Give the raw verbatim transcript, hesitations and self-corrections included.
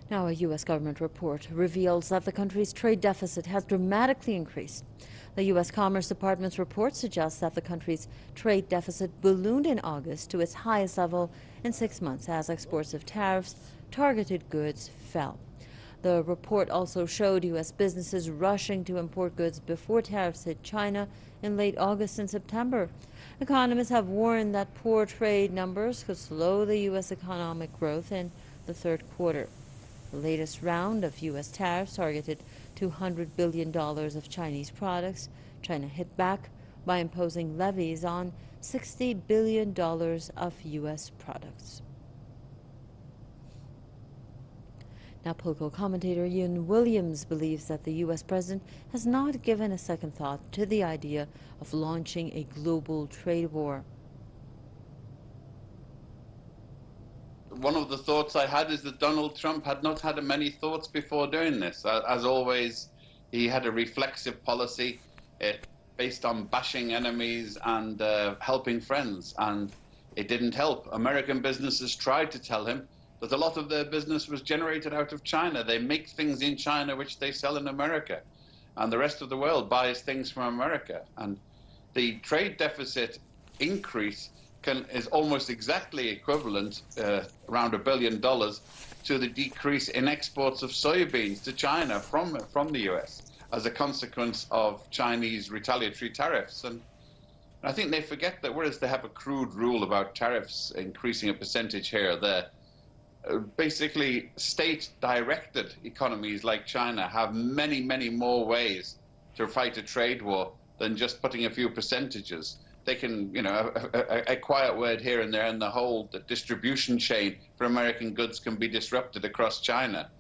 Now, a U S government report reveals that the country's trade deficit has dramatically increased. The U S Commerce Department's report suggests that the country's trade deficit ballooned in August to its highest level in six months as exports of tariffs targeted goods fell. The report also showed U S businesses rushing to import goods before tariffs hit China in late August and September. Economists have warned that poor trade numbers could slow the U S economic growth in the third quarter. The latest round of U S tariffs targeted two hundred billion dollars of Chinese products. China hit back by imposing levies on sixty billion dollars of U S products. Now, political commentator Ian Williams believes that the U S president has not given a second thought to the idea of launching a global trade war. One of the thoughts I had is that Donald Trump had not had many thoughts before doing this. As always, he had a reflexive policy uh, based on bashing enemies and uh, helping friends, and it didn't help. American businesses tried to tell him that a lot of their business was generated out of China. They make things in China which they sell in America, and the rest of the world buys things from America. And the trade deficit increase Can, is almost exactly equivalent, uh, around a billion dollars, to the decrease in exports of soybeans to China from from the U S as a consequence of Chinese retaliatory tariffs. And I think they forget that whereas they have a crude rule about tariffs increasing a percentage here or there, uh, basically state-directed economies like China have many, many more ways to fight a trade war than just putting a few percentages. They can, you know, a, a, a quiet word here and there, and the whole the distribution chain for American goods can be disrupted across China.